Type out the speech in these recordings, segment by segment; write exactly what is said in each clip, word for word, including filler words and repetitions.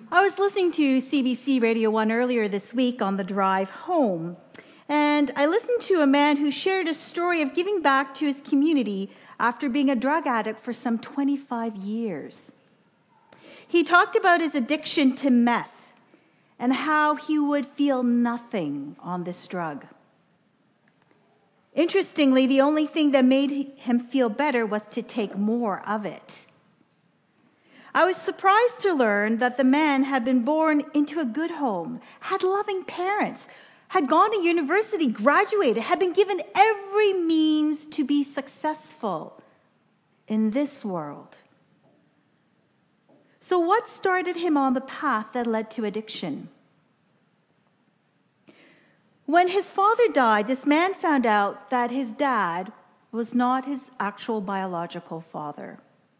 I was listening to C B C Radio one earlier this week on the drive home, and I listened to a man who shared a story of giving back to his community after being a drug addict for some twenty-five years. He talked about his addiction to meth and how he would feel nothing on this drug. Interestingly, the only thing that made him feel better was to take more of it. I was surprised to learn that the man had been born into a good home, had loving parents, had gone to university, graduated, had been given every means to be successful in this world. So what started him on the path that led to addiction? When his father died, this man found out that his dad was not his actual biological father.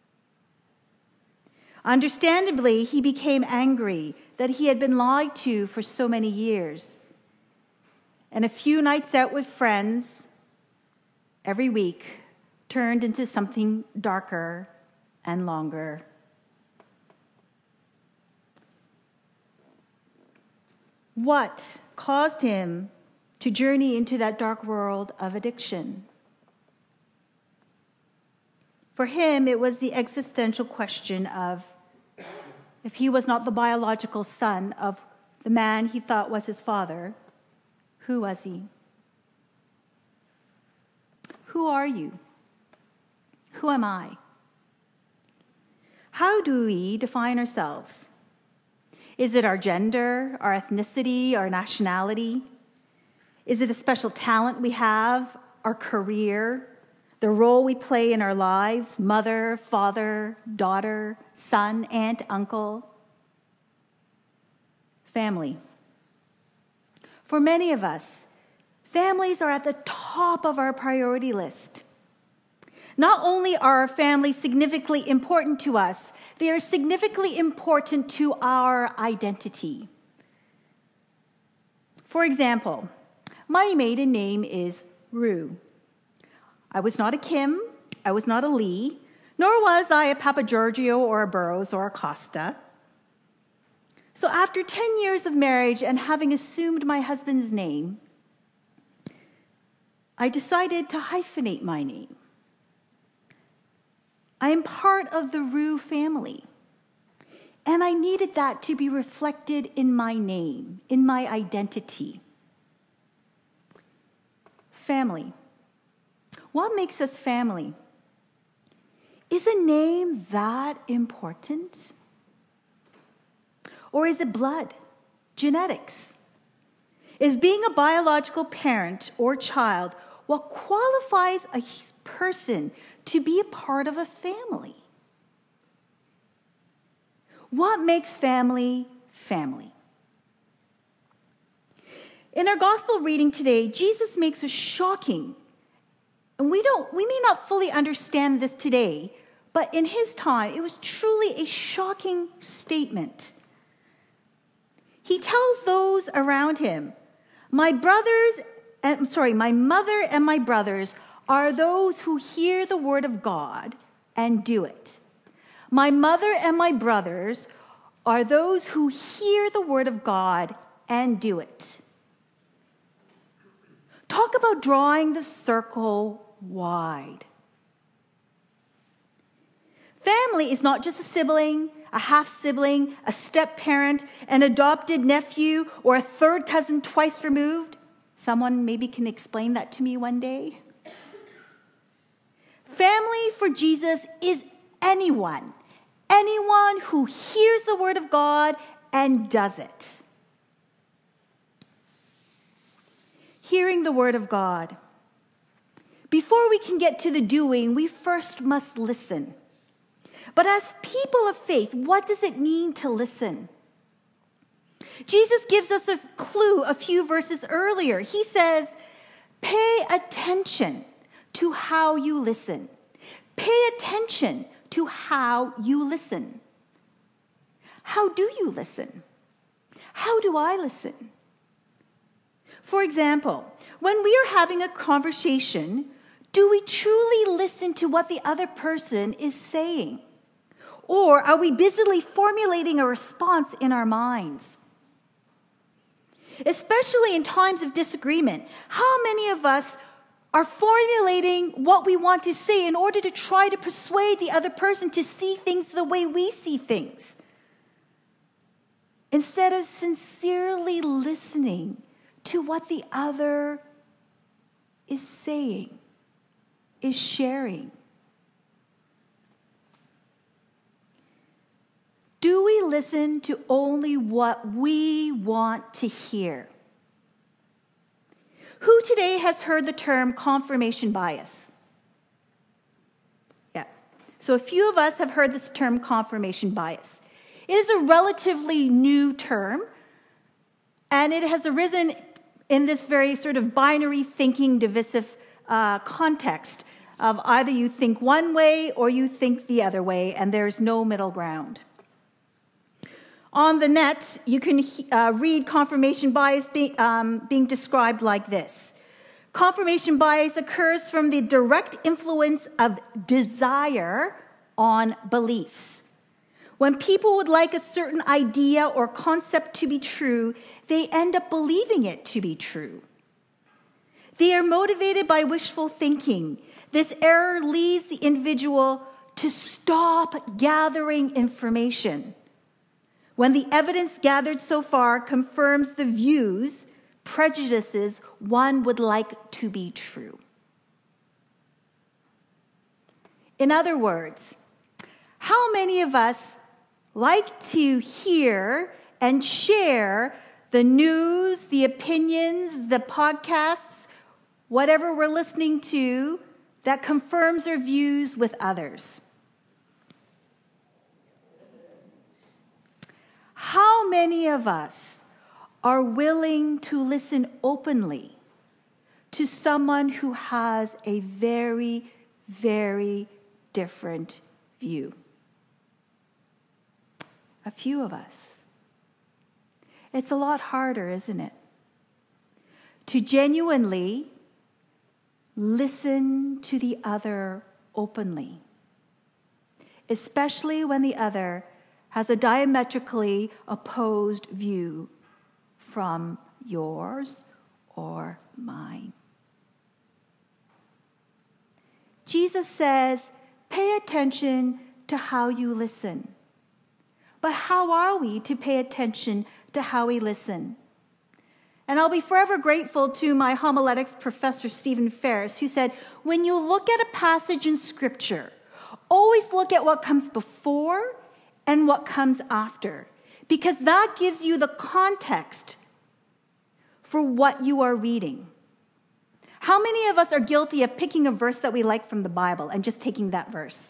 Understandably, he became angry that he had been lied to for so many years. And a few nights out with friends every week turned into something darker and longer. What caused him to journey into that dark world of addiction? For him, it was the existential question of, if he was not the biological son of the man he thought was his father, who was he? Who are you? Who am I? How do we define ourselves? Is it our gender, our ethnicity, our nationality? Is it a special talent we have, our career, the role we play in our lives, mother, father, daughter, son, aunt, uncle? Family. For many of us, families are at the top of our priority list. Not only are our families significantly important to us, they are significantly important to our identity. For example, my maiden name is Rue. I was not a Kim, I was not a Lee, nor was I a Papa Giorgio or a Burroughs or a Costa. So after ten years of marriage and having assumed my husband's name, I decided to hyphenate my name. I am part of the Rue family, and I needed that to be reflected in my name, in my identity. Family. What makes us family? Is a name that important? Or is it blood, genetics? Is being a biological parent or child what qualifies a person to be a part of a family? What makes family family? In our gospel reading today, Jesus makes a shocking, and we don't, we may not fully understand this today, but in his time, it was truly a shocking statement. He tells those around him, my brothers, and, sorry, my mother and my brothers are those who hear the word of God and do it. My mother and my brothers are those who hear the word of God and do it. Talk about drawing the circle wide. Family is not just a sibling, a half-sibling, a step-parent, an adopted nephew, or a third cousin twice removed. Someone maybe can explain that to me one day. Family for Jesus is anyone, anyone who hears the word of God and does it. Hearing the word of God. Before we can get to the doing, we first must listen. But as people of faith, what does it mean to listen? Jesus gives us a clue a few verses earlier. He says, pay attention to how you listen. Pay attention to how you listen. How do you listen? How do I listen? For example, when we are having a conversation, do we truly listen to what the other person is saying? Or are we busily formulating a response in our minds? Especially in times of disagreement, how many of us are formulating what we want to say in order to try to persuade the other person to see things the way we see things, instead of sincerely listening to what the other is saying, is sharing? Do we listen to only what we want to hear? Who today has heard the term confirmation bias? Yeah. So a few of us have heard this term confirmation bias. It is a relatively new term, and it has arisen in this very sort of binary thinking, divisive uh, context of either you think one way or you think the other way, and there's no middle ground. On the net, you can uh, read confirmation bias be, um, being described like this. Confirmation bias occurs from the direct influence of desire on beliefs. When people would like a certain idea or concept to be true, they end up believing it to be true. They are motivated by wishful thinking. This error leads the individual to stop gathering information. When the evidence gathered so far confirms the views, prejudices one would like to be true. In other words, how many of us like to hear and share the news, the opinions, the podcasts, whatever we're listening to that confirms our views with others? How many of us are willing to listen openly to someone who has a very, very different view? A few of us. It's a lot harder, isn't it? To genuinely listen to the other openly, especially when the other has a diametrically opposed view from yours or mine. Jesus says, pay attention to how you listen. But how are we to pay attention to how we listen? And I'll be forever grateful to my homiletics professor, Stephen Ferris, who said, when you look at a passage in Scripture, always look at what comes before and what comes after, because that gives you the context for what you are reading. How many of us are guilty of picking a verse that we like from the Bible and just taking that verse?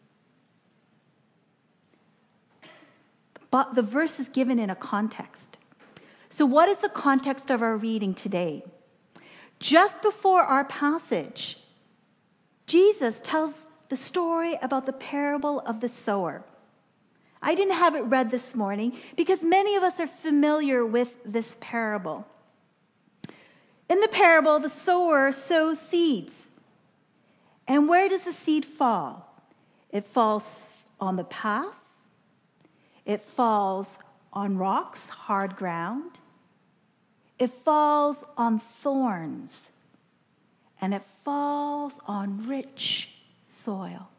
But the verse is given in a context. So what is the context of our reading today? Just before our passage, Jesus tells the story about the parable of the sower. I didn't have it read this morning because many of us are familiar with this parable. In the parable, the sower sows seeds. And where does the seed fall? It falls on the path. It falls on rocks, hard ground. It falls on thorns. And it falls on rich soil.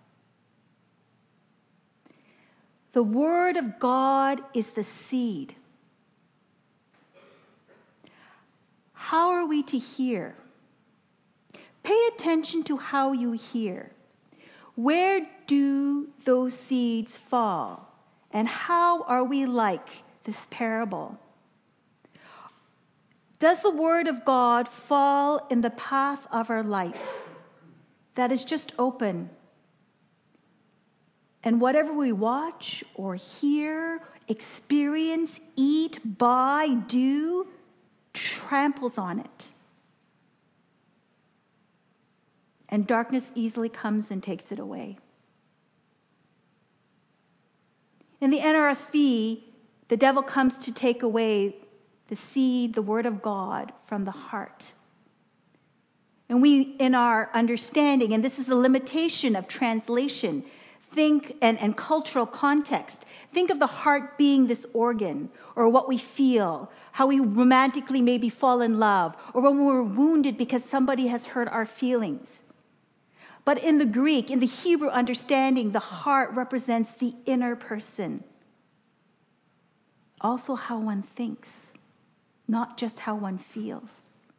The Word of God is the seed. How are we to hear? Pay attention to how you hear. Where do those seeds fall? And how are we like this parable? Does the Word of God fall in the path of our life that is just open? And whatever we watch or hear, experience, eat, buy, do, tramples on it. And darkness easily comes and takes it away. In the N R S V, the devil comes to take away the seed, the Word of God, from the heart. And we, in our understanding, and this is the limitation of translation, Think, and, and cultural context. Think of the heart being this organ, or what we feel, how we romantically maybe fall in love, or when we're wounded because somebody has hurt our feelings. But in the Greek, in the Hebrew understanding, the heart represents the inner person. Also how one thinks, not just how one feels.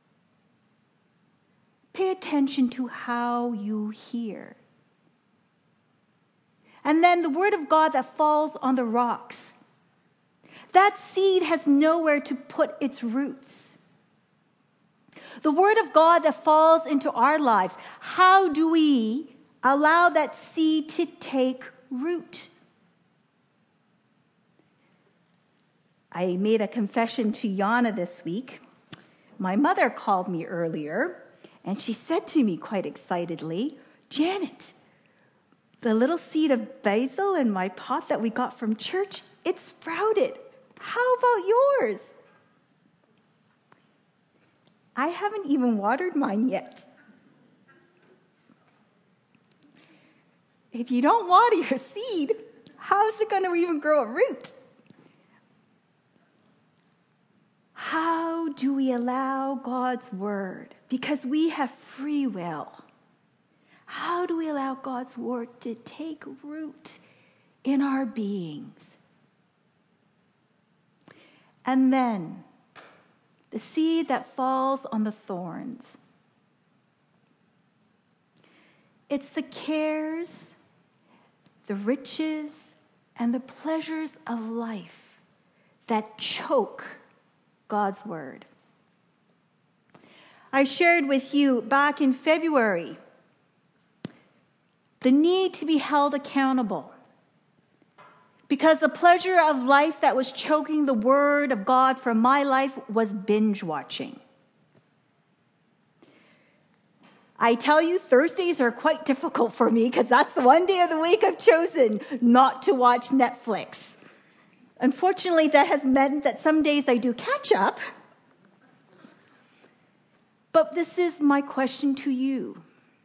Pay attention to how you hear. And then the word of God that falls on the rocks. That seed has nowhere to put its roots. The word of God that falls into our lives, how do we allow that seed to take root? I made a confession to Yana this week. My mother called me earlier, and she said to me quite excitedly, "Janet, the little seed of basil in my pot that we got from church, it sprouted. How about yours?" I haven't even watered mine yet. If you don't water your seed, how is it going to even grow a root? How do we allow God's word? Because we have free will. How do we allow God's word to take root in our beings? And then, the seed that falls on the thorns. It's the cares, the riches, and the pleasures of life that choke God's word. I shared with you back in February the need to be held accountable, because the pleasure of life that was choking the word of God for my life was binge watching. I tell you, Thursdays are quite difficult for me because that's the one day of the week I've chosen not to watch Netflix. Unfortunately, that has meant that some days I do catch up. But this is my question to you.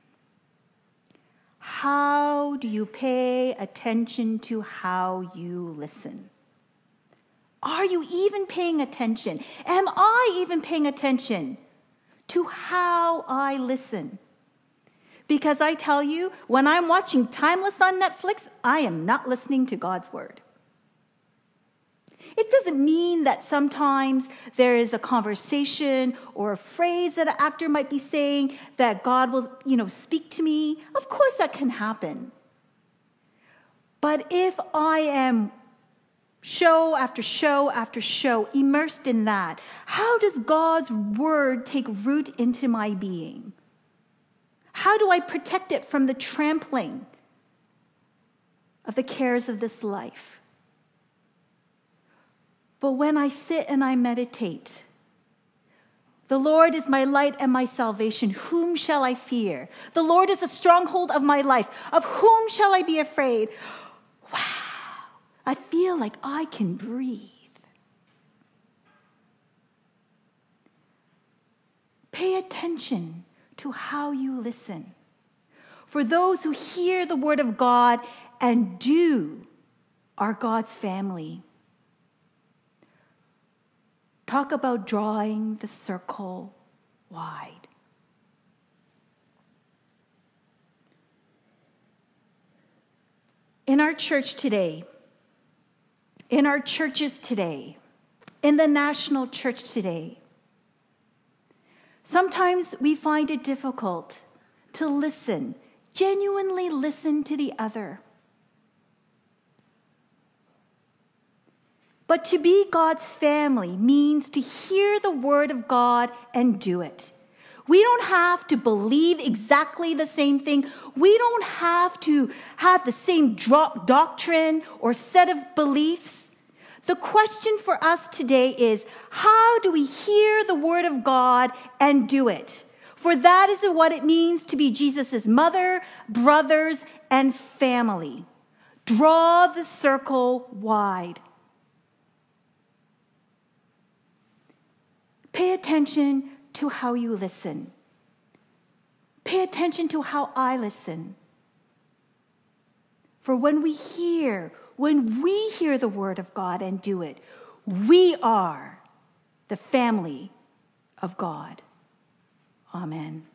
How do you pay attention to how you listen? Are you even paying attention? Am I even paying attention to how I listen? Because I tell you, when I'm watching Timeless on Netflix, I am not listening to God's word. It doesn't mean that sometimes there is a conversation or a phrase that an actor might be saying that God will, you know, speak to me. Of course that can happen. But if I am show after show after show immersed in that, how does God's word take root into my being? How do I protect it from the trampling of the cares of this life? But when I sit and I meditate, the Lord is my light and my salvation. Whom shall I fear? The Lord is the stronghold of my life. Of whom shall I be afraid? Wow, I feel like I can breathe. Pay attention to how you listen. For those who hear the word of God and do are God's family. Talk about drawing the circle wide. In our church today, in our churches today, in the national church today, sometimes we find it difficult to listen, genuinely listen to the other. But to be God's family means to hear the word of God and do it. We don't have to believe exactly the same thing. We don't have to have the same drop doctrine or set of beliefs. The question for us today is, how do we hear the word of God and do it? For that is what it means to be Jesus' mother, brothers, and family. Draw the circle wide. Pay attention to how you listen. Pay attention to how I listen. For when we hear, when we hear the word of God and do it, we are the family of God. Amen.